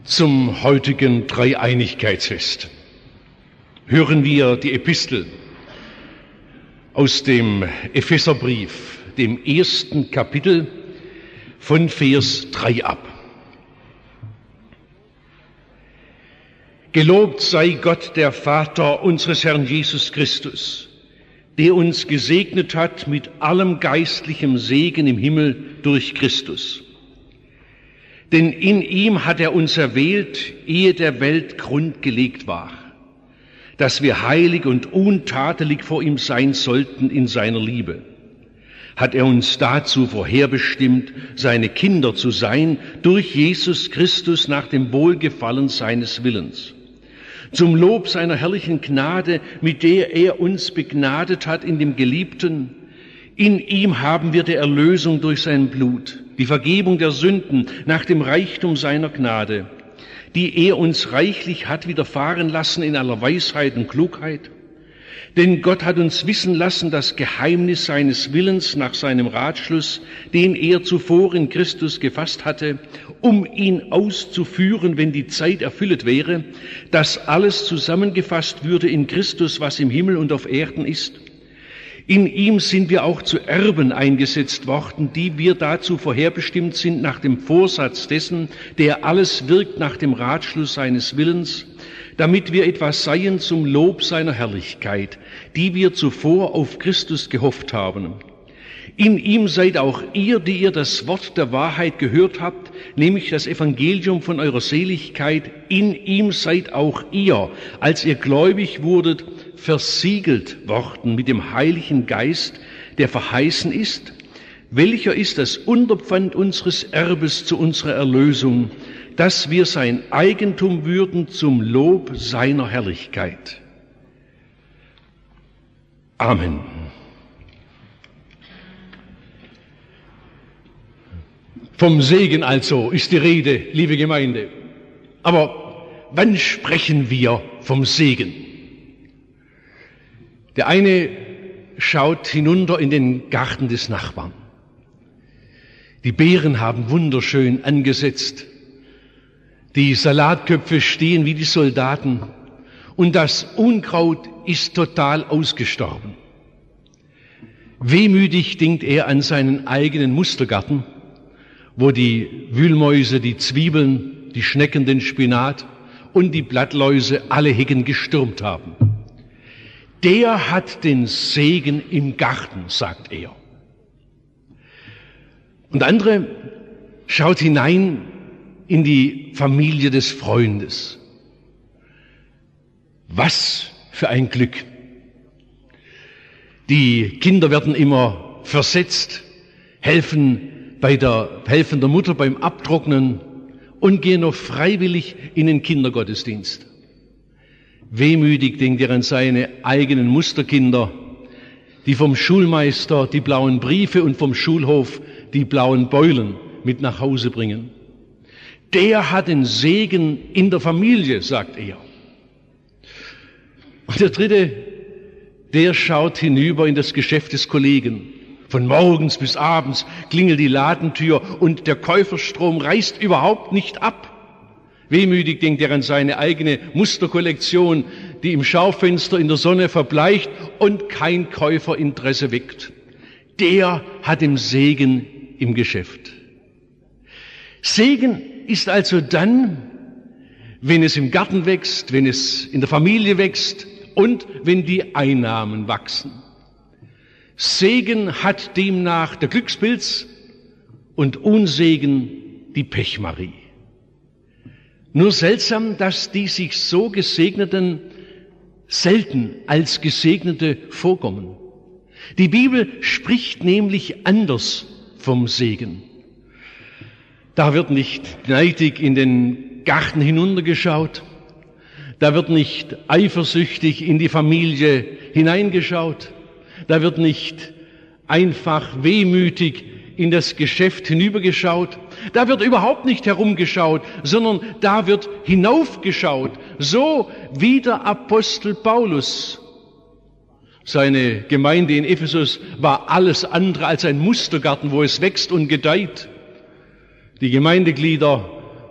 Zum heutigen Dreieinigkeitsfest hören wir die Epistel aus dem Epheserbrief, dem 1. Kapitel von Vers 3 ab. Gelobt sei Gott, der Vater unseres Herrn Jesus Christus, der uns gesegnet hat mit allem geistlichem Segen im Himmel durch Christus. Denn in ihm hat er uns erwählt, ehe der Welt Grund gelegt war, dass wir heilig und untadelig vor ihm sein sollten in seiner Liebe. Hat er uns dazu vorherbestimmt, seine Kinder zu sein, durch Jesus Christus nach dem Wohlgefallen seines Willens. Zum Lob seiner herrlichen Gnade, mit der er uns begnadet hat in dem Geliebten. In ihm haben wir der Erlösung durch sein Blut, die Vergebung der Sünden nach dem Reichtum seiner Gnade, die er uns reichlich hat widerfahren lassen in aller Weisheit und Klugheit. Denn Gott hat uns wissen lassen das Geheimnis seines Willens nach seinem Ratschluss, den er zuvor in Christus gefasst hatte, um ihn auszuführen, wenn die Zeit erfüllet wäre, dass alles zusammengefasst würde in Christus, was im Himmel und auf Erden ist. In ihm sind wir auch zu Erben eingesetzt worden, die wir dazu vorherbestimmt sind nach dem Vorsatz dessen, der alles wirkt nach dem Ratschluss seines Willens, damit wir etwas seien zum Lob seiner Herrlichkeit, die wir zuvor auf Christus gehofft haben. In ihm seid auch ihr, die ihr das Wort der Wahrheit gehört habt, nämlich das Evangelium von eurer Seligkeit, in ihm seid auch ihr, als ihr gläubig wurdet, versiegelt worden mit dem Heiligen Geist, der verheißen ist, welcher ist das Unterpfand unseres Erbes zu unserer Erlösung, dass wir sein Eigentum würden zum Lob seiner Herrlichkeit. Amen. Vom Segen also ist die Rede, liebe Gemeinde. Aber wann sprechen wir vom Segen? Der eine schaut hinunter in den Garten des Nachbarn. Die Beeren haben wunderschön angesetzt. Die Salatköpfe stehen wie die Soldaten. Und das Unkraut ist total ausgestorben. Wehmütig denkt er an seinen eigenen Mustergarten, wo die Wühlmäuse, die Zwiebeln, die Schnecken, den Spinat und die Blattläuse alle Hecken gestürmt haben. Der hat den Segen im Garten, sagt er. Und andere schaut hinein in die Familie des Freundes. Was für ein Glück. Die Kinder werden immer versetzt, helfen der Mutter beim Abtrocknen und gehen noch freiwillig in den Kindergottesdienst. Wehmütig denkt er an seine eigenen Musterkinder, die vom Schulmeister die blauen Briefe und vom Schulhof die blauen Beulen mit nach Hause bringen. Der hat den Segen in der Familie, sagt er. Und der dritte, der schaut hinüber in das Geschäft des Kollegen. Von morgens bis abends klingelt die Ladentür und der Käuferstrom reißt überhaupt nicht ab. Wehmütig denkt er an seine eigene Musterkollektion, die im Schaufenster in der Sonne verbleicht und kein Käuferinteresse weckt. Der hat den Segen im Geschäft. Segen ist also dann, wenn es im Garten wächst, wenn es in der Familie wächst und wenn die Einnahmen wachsen. Segen hat demnach der Glückspilz und Unsegen die Pechmarie. Nur seltsam, dass die sich so Gesegneten selten als Gesegnete vorkommen. Die Bibel spricht nämlich anders vom Segen. Da wird nicht neidig in den Garten hinuntergeschaut, da wird nicht eifersüchtig in die Familie hineingeschaut, da wird nicht einfach wehmütig in das Geschäft hinübergeschaut, da wird überhaupt nicht herumgeschaut, sondern da wird hinaufgeschaut, so wie der Apostel Paulus. Seine Gemeinde in Ephesus war alles andere als ein Mustergarten, wo es wächst und gedeiht. Die Gemeindeglieder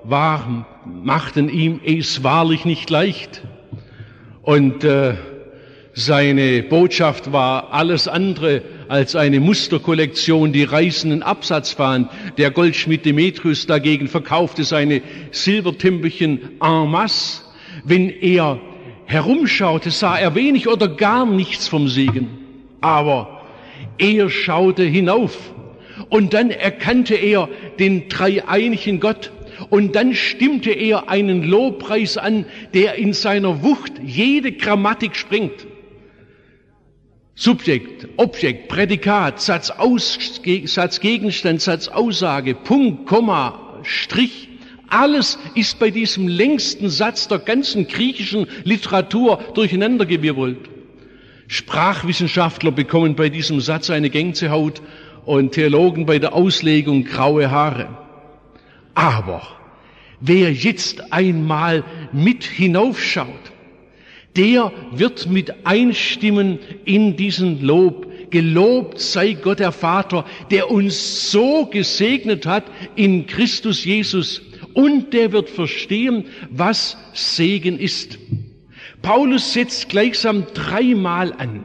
machten ihm es wahrlich nicht leicht. Und seine Botschaft war alles andere als eine Musterkollektion, die reißenden Absatz fand. Der Goldschmied Demetrius dagegen verkaufte seine Silbertempelchen en masse. Wenn er herumschaute, sah er wenig oder gar nichts vom Segen. Aber er schaute hinauf und dann erkannte er den dreieinigen Gott und dann stimmte er einen Lobpreis an, der in seiner Wucht jede Grammatik sprengt. Subjekt, Objekt, Prädikat, Satz, Satz, Gegenstand, Satz, Aussage, Punkt, Komma, Strich. Alles ist bei diesem längsten Satz der ganzen griechischen Literatur durcheinandergewirbelt. Sprachwissenschaftler bekommen bei diesem Satz eine Gänsehaut und Theologen bei der Auslegung graue Haare. Aber wer jetzt einmal mit hinaufschaut, der wird mit einstimmen in diesen Lob. Gelobt sei Gott der Vater, der uns so gesegnet hat in Christus Jesus. Und der wird verstehen, was Segen ist. Paulus setzt gleichsam dreimal an.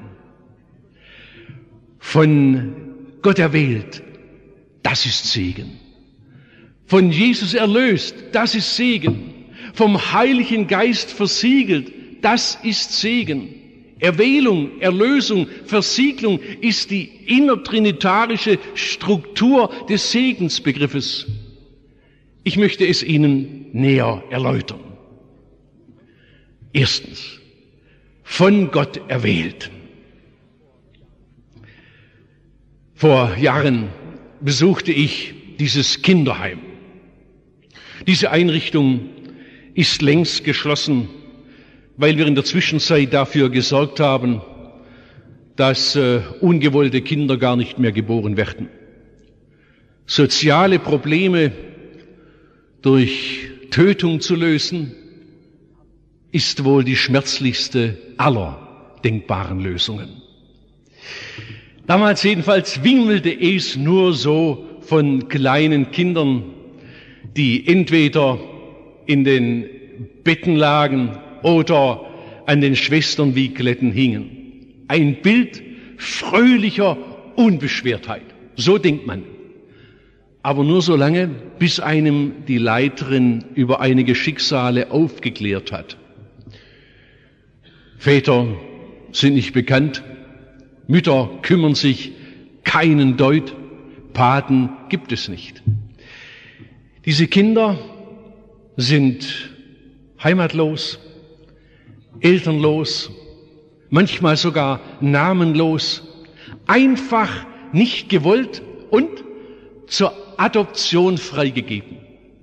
Von Gott erwählt, das ist Segen. Von Jesus erlöst, das ist Segen. Vom Heiligen Geist versiegelt, das ist Segen. Erwählung, Erlösung, Versiegelung ist die innertrinitarische Struktur des Segensbegriffes. Ich möchte es Ihnen näher erläutern. Erstens, von Gott erwählt. Vor Jahren besuchte ich dieses Kinderheim. Diese Einrichtung ist längst geschlossen, weil wir in der Zwischenzeit dafür gesorgt haben, dass ungewollte Kinder gar nicht mehr geboren werden. Soziale Probleme durch Tötung zu lösen, ist wohl die schmerzlichste aller denkbaren Lösungen. Damals jedenfalls wimmelte es nur so von kleinen Kindern, die entweder in den Betten lagen oder an den Schwesternwiegletten hingen. Ein Bild fröhlicher Unbeschwertheit. So denkt man. Aber nur so lange, bis einem die Leiterin über einige Schicksale aufgeklärt hat. Väter sind nicht bekannt, Mütter kümmern sich keinen Deut, Paten gibt es nicht. Diese Kinder sind heimatlos, elternlos, manchmal sogar namenlos, einfach nicht gewollt und zur Adoption freigegeben.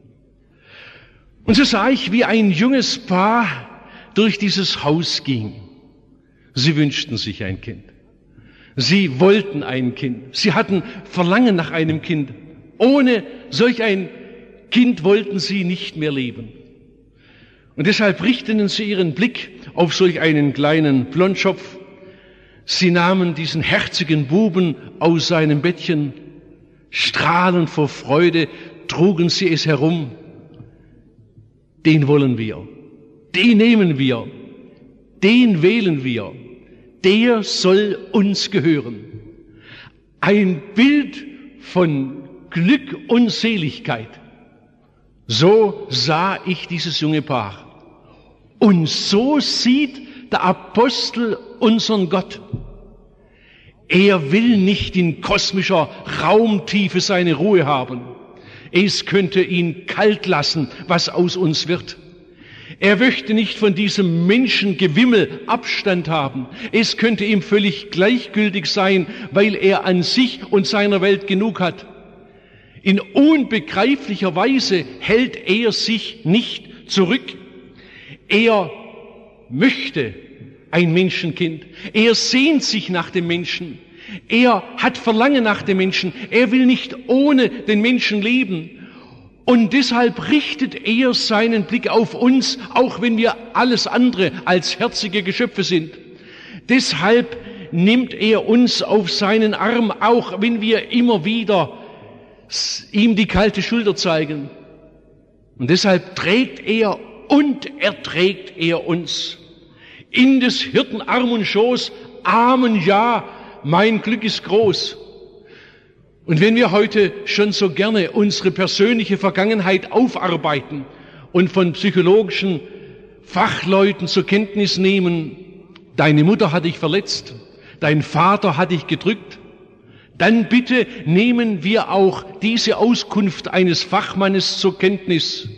Und so sah ich, wie ein junges Paar durch dieses Haus ging. Sie wünschten sich ein Kind. Sie wollten ein Kind. Sie hatten Verlangen nach einem Kind. Ohne solch ein Kind wollten sie nicht mehr leben. Und deshalb richteten sie ihren Blick auf solch einen kleinen Blondschopf. Sie nahmen diesen herzigen Buben aus seinem Bettchen, strahlend vor Freude trugen sie es herum. Den wollen wir, den nehmen wir, den wählen wir, der soll uns gehören. Ein Bild von Glück und Seligkeit. So sah ich dieses junge Paar. Und so sieht der Apostel unseren Gott. Er will nicht in kosmischer Raumtiefe seine Ruhe haben. Es könnte ihn kalt lassen, was aus uns wird. Er möchte nicht von diesem Menschengewimmel Abstand haben. Es könnte ihm völlig gleichgültig sein, weil er an sich und seiner Welt genug hat. In unbegreiflicher Weise hält er sich nicht zurück. Er möchte ein Menschenkind. Er sehnt sich nach dem Menschen. Er hat Verlangen nach dem Menschen. Er will nicht ohne den Menschen leben. Und deshalb richtet er seinen Blick auf uns, auch wenn wir alles andere als herzige Geschöpfe sind. Deshalb nimmt er uns auf seinen Arm, auch wenn wir immer wieder ihm die kalte Schulter zeigen. Und deshalb trägt er und erträgt er uns in des Hirten Arm und Schoß. Amen, ja, mein Glück ist groß. Und wenn wir heute schon so gerne unsere persönliche Vergangenheit aufarbeiten und von psychologischen Fachleuten zur Kenntnis nehmen, deine Mutter hat dich verletzt, dein Vater hat dich gedrückt, dann bitte nehmen wir auch diese Auskunft eines Fachmannes zur Kenntnis.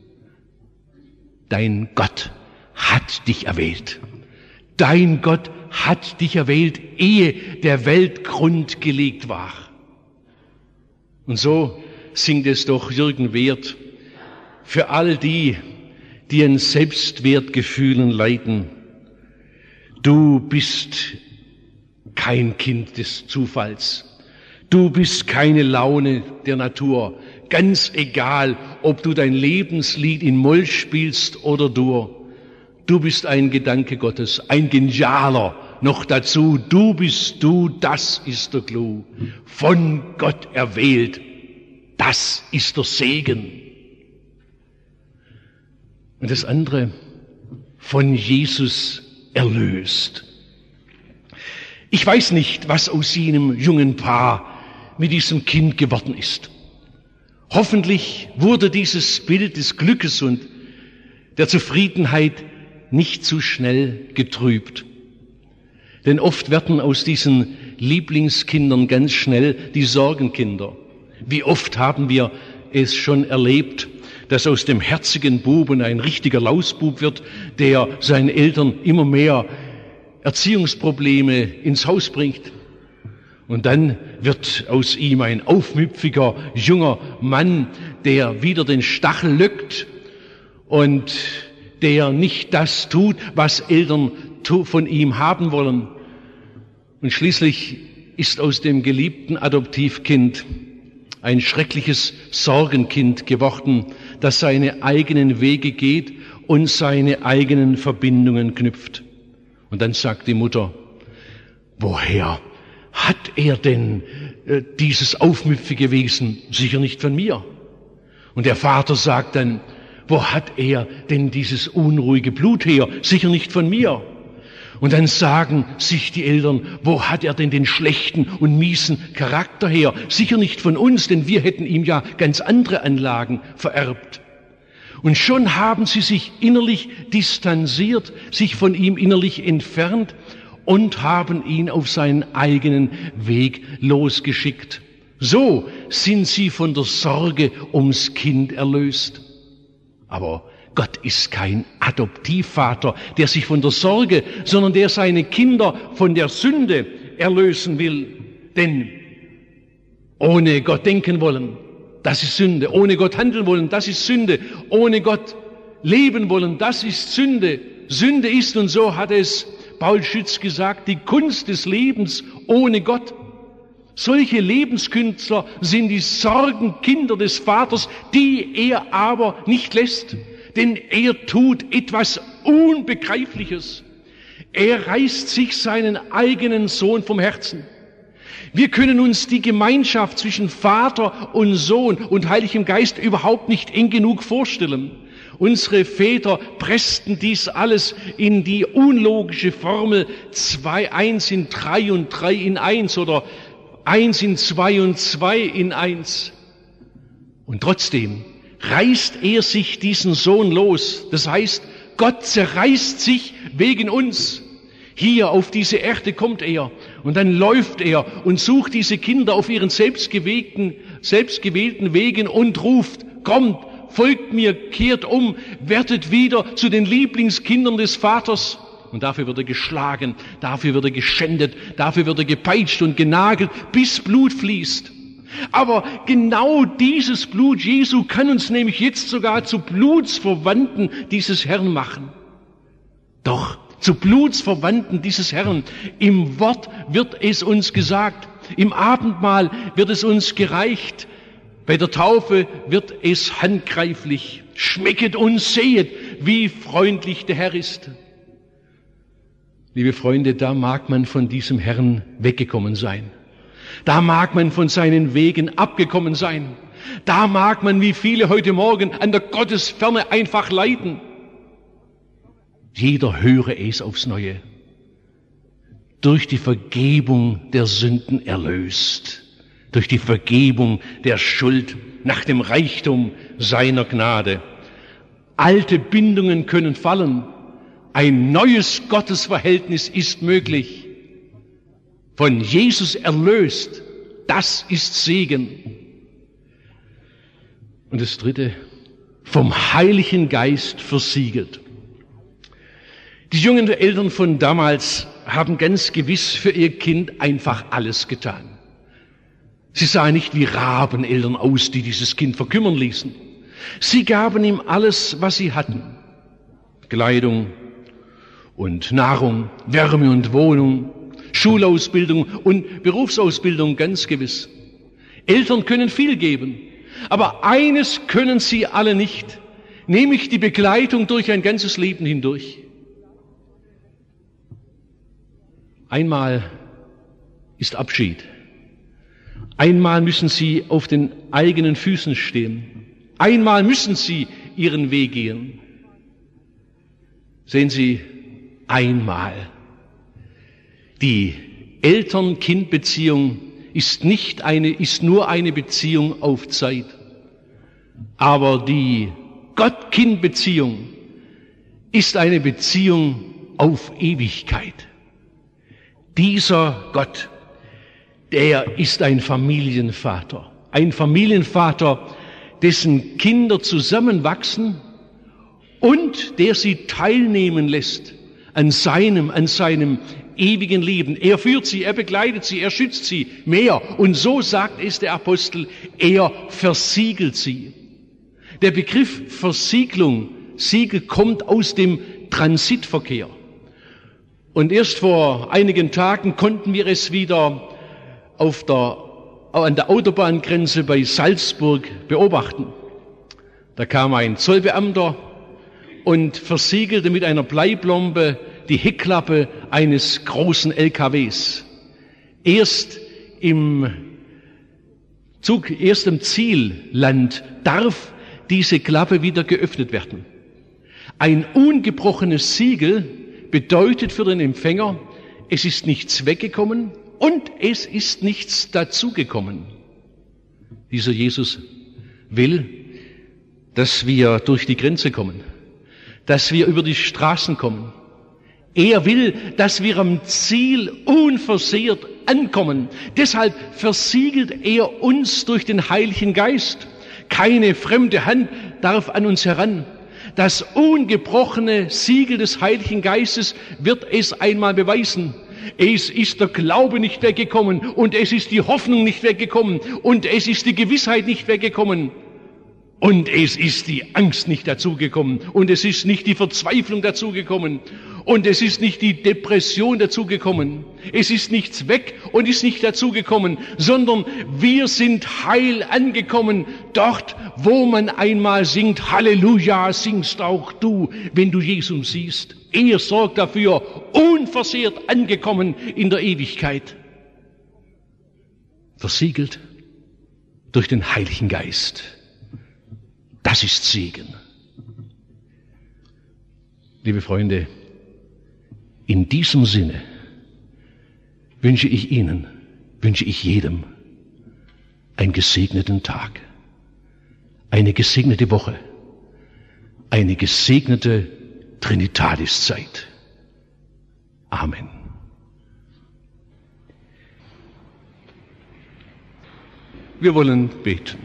Dein Gott hat dich erwählt. Dein Gott hat dich erwählt, ehe der Weltgrund gelegt war. Und so singt es doch Jürgen Wehrt für all die, die an Selbstwertgefühlen leiden. Du bist kein Kind des Zufalls. Du bist keine Laune der Natur. Ganz egal, ob du dein Lebenslied in Moll spielst oder Dur. Du bist ein Gedanke Gottes, ein genialer noch dazu. Du bist du, das ist der Clou. Von Gott erwählt, das ist der Segen. Und das andere, von Jesus erlöst. Ich weiß nicht, was aus jenem jungen Paar mit diesem Kind geworden ist. Hoffentlich wurde dieses Bild des Glückes und der Zufriedenheit nicht zu schnell getrübt. Denn oft werden aus diesen Lieblingskindern ganz schnell die Sorgenkinder. Wie oft haben wir es schon erlebt, dass aus dem herzigen Buben ein richtiger Lausbub wird, der seinen Eltern immer mehr Erziehungsprobleme ins Haus bringt. Und dann wird aus ihm ein aufmüpfiger, junger Mann, der wieder den Stachel lückt und der nicht das tut, was Eltern von ihm haben wollen. Und schließlich ist aus dem geliebten Adoptivkind ein schreckliches Sorgenkind geworden, das seine eigenen Wege geht und seine eigenen Verbindungen knüpft. Und dann sagt die Mutter, woher hat er denn dieses aufmüpfige Wesen? Sicher nicht von mir. Und der Vater sagt dann, wo hat er denn dieses unruhige Blut her? Sicher nicht von mir. Und dann sagen sich die Eltern, wo hat er denn den schlechten und miesen Charakter her? Sicher nicht von uns, denn wir hätten ihm ja ganz andere Anlagen vererbt. Und schon haben sie sich innerlich distanziert, sich von ihm innerlich entfernt und haben ihn auf seinen eigenen Weg losgeschickt. So sind sie von der Sorge ums Kind erlöst. Aber Gott ist kein Adoptivvater, der sich von der Sorge, sondern der seine Kinder von der Sünde erlösen will. Denn ohne Gott denken wollen, das ist Sünde. Ohne Gott handeln wollen, das ist Sünde. Ohne Gott leben wollen, das ist Sünde. Sünde ist, und so hat es Paul Schütz gesagt, die Kunst des Lebens ohne Gott. Solche Lebenskünstler sind die Sorgenkinder des Vaters, die er aber nicht lässt. Denn er tut etwas Unbegreifliches. Er reißt sich seinen eigenen Sohn vom Herzen. Wir können uns die Gemeinschaft zwischen Vater und Sohn und Heiligem Geist überhaupt nicht eng genug vorstellen. Unsere Väter pressten dies alles in die unlogische Formel 1 in 3 und 3 in 1 oder 1 in 2 und 2 in 1. Und trotzdem reißt er sich diesen Sohn los. Das heißt, Gott zerreißt sich wegen uns. Hier auf diese Erde kommt er und dann läuft er und sucht diese Kinder auf ihren selbstgewählten Wegen und ruft, kommt, folgt mir, kehrt um, werdet wieder zu den Lieblingskindern des Vaters. Und dafür wird er geschlagen, dafür wird er geschändet, dafür wird er gepeitscht und genagelt, bis Blut fließt. Aber genau dieses Blut Jesu kann uns nämlich jetzt sogar zu Blutsverwandten dieses Herrn machen. Doch zu Blutsverwandten dieses Herrn. Im Wort wird es uns gesagt, im Abendmahl wird es uns gereicht, bei der Taufe wird es handgreiflich. Schmecket und sehet, wie freundlich der Herr ist. Liebe Freunde, da mag man von diesem Herrn weggekommen sein. Da mag man von seinen Wegen abgekommen sein. Da mag man wie viele heute Morgen an der Gottesferne einfach leiden. Jeder höre es aufs Neue. Durch die Vergebung der Sünden erlöst. Durch die Vergebung der Schuld nach dem Reichtum seiner Gnade. Alte Bindungen können fallen. Ein neues Gottesverhältnis ist möglich. Von Jesus erlöst, das ist Segen. Und das Dritte, vom Heiligen Geist versiegelt. Die jungen Eltern von damals haben ganz gewiss für ihr Kind einfach alles getan. Sie sahen nicht wie Rabeneltern aus, die dieses Kind verkümmern ließen. Sie gaben ihm alles, was sie hatten. Kleidung und Nahrung, Wärme und Wohnung, Schulausbildung und Berufsausbildung, ganz gewiss. Eltern können viel geben, aber eines können sie alle nicht, nämlich die Begleitung durch ein ganzes Leben hindurch. Einmal ist Abschied. Einmal müssen sie auf den eigenen Füßen stehen. Einmal müssen sie ihren Weg gehen. Sehen Sie, einmal. Die Eltern-Kind-Beziehung ist nur eine Beziehung auf Zeit. Aber die Gott-Kind-Beziehung ist eine Beziehung auf Ewigkeit. Dieser Gott, der ist ein Familienvater, dessen Kinder zusammenwachsen und der sie teilnehmen lässt an seinem ewigen Leben. Er führt sie, er begleitet sie, er schützt sie mehr. Und so sagt es der Apostel, er versiegelt sie. Der Begriff Versiegelung, Siegel kommt aus dem Transitverkehr. Und erst vor einigen Tagen konnten wir es wieder an der Autobahngrenze bei Salzburg beobachten. Da kam ein Zollbeamter und versiegelte mit einer Bleiplombe die Heckklappe eines großen LKWs. Erst im Zielland darf diese Klappe wieder geöffnet werden. Ein ungebrochenes Siegel bedeutet für den Empfänger, es ist nichts weggekommen und es ist nichts dazugekommen. Dieser Jesus will, dass wir durch die Grenze kommen, dass wir über die Straßen kommen. Er will, dass wir am Ziel unversehrt ankommen. Deshalb versiegelt er uns durch den Heiligen Geist. Keine fremde Hand darf an uns heran. Das ungebrochene Siegel des Heiligen Geistes wird es einmal beweisen. Es ist der Glaube nicht weggekommen und es ist die Hoffnung nicht weggekommen und es ist die Gewissheit nicht weggekommen und es ist die Angst nicht dazugekommen und es ist nicht die Verzweiflung dazugekommen und es ist nicht die Depression dazugekommen. Es ist nichts weg und ist nicht dazugekommen, sondern wir sind heil angekommen, dort, wo man einmal singt, Halleluja, singst auch du, wenn du Jesus siehst. Er sorgt dafür, unversehrt angekommen in der Ewigkeit. Versiegelt durch den Heiligen Geist. Das ist Segen. Liebe Freunde, in diesem Sinne wünsche ich Ihnen, wünsche ich jedem einen gesegneten Tag, eine gesegnete Woche, eine gesegnete Trinitatiszeit. Amen. Wir wollen beten.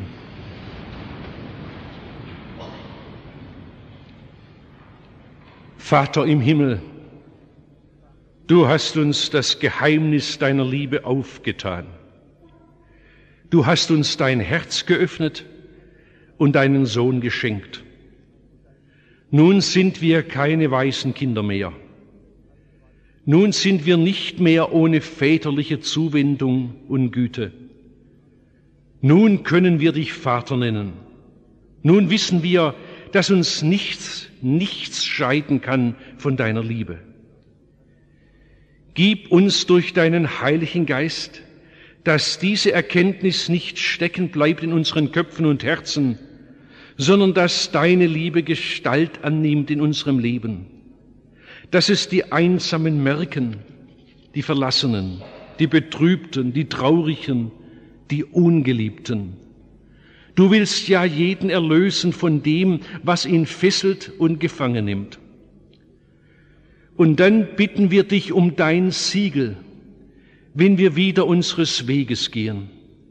Vater im Himmel, du hast uns das Geheimnis deiner Liebe aufgetan. Du hast uns dein Herz geöffnet und deinen Sohn geschenkt. Nun sind wir keine weißen Kinder mehr. Nun sind wir nicht mehr ohne väterliche Zuwendung und Güte. Nun können wir dich Vater nennen. Nun wissen wir, dass uns nichts scheiden kann von deiner Liebe. Gib uns durch deinen Heiligen Geist dass diese Erkenntnis nicht stecken bleibt in unseren Köpfen und Herzen, sondern dass deine Liebe Gestalt annimmt in unserem Leben, dass es die Einsamen merken, die Verlassenen, die Betrübten, die Traurigen, die Ungeliebten. Du willst ja jeden erlösen von dem, was ihn fesselt und gefangen nimmt. Und dann bitten wir dich um dein Siegel, wenn wir wieder unseres Weges gehen.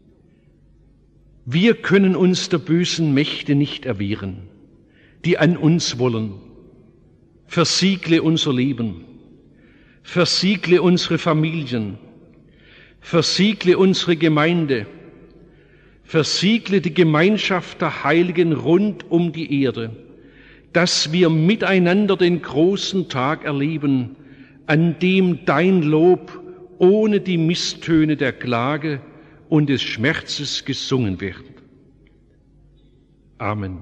Wir können uns der bösen Mächte nicht erwehren, die an uns wollen. Versiegle unser Leben, versiegle unsere Familien, versiegle unsere Gemeinde, versiegle die Gemeinschaft der Heiligen rund um die Erde, dass wir miteinander den großen Tag erleben, an dem dein Lob ohne die Misstöne der Klage und des Schmerzes gesungen wird. Amen.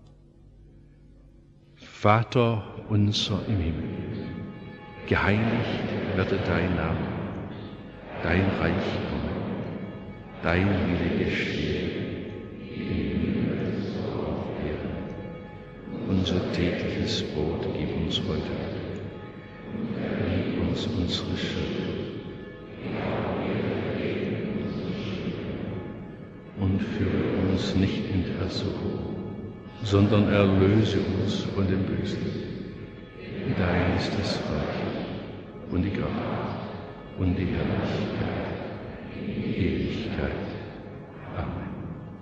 Vater unser im Himmel, geheiligt werde dein Name, dein Reich komme, dein Wille geschehe, im Himmel so auf Erden. Unser tägliches Brot gib uns heute, und vergib uns unsere Schuld, und führe uns nicht in Versuchung, sondern erlöse uns von dem Bösen. Dein ist das Reich und die Kraft und die Herrlichkeit in Ewigkeit. Amen.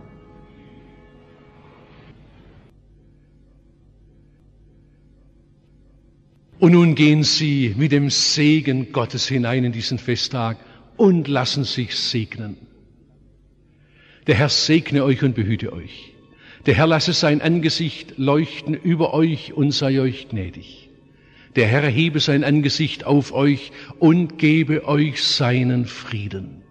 Und nun gehen Sie mit dem Segen Gottes hinein in diesen Festtag und lassen sich segnen. Der Herr segne euch und behüte euch. Der Herr lasse sein Angesicht leuchten über euch und sei euch gnädig. Der Herr hebe sein Angesicht auf euch und gebe euch seinen Frieden.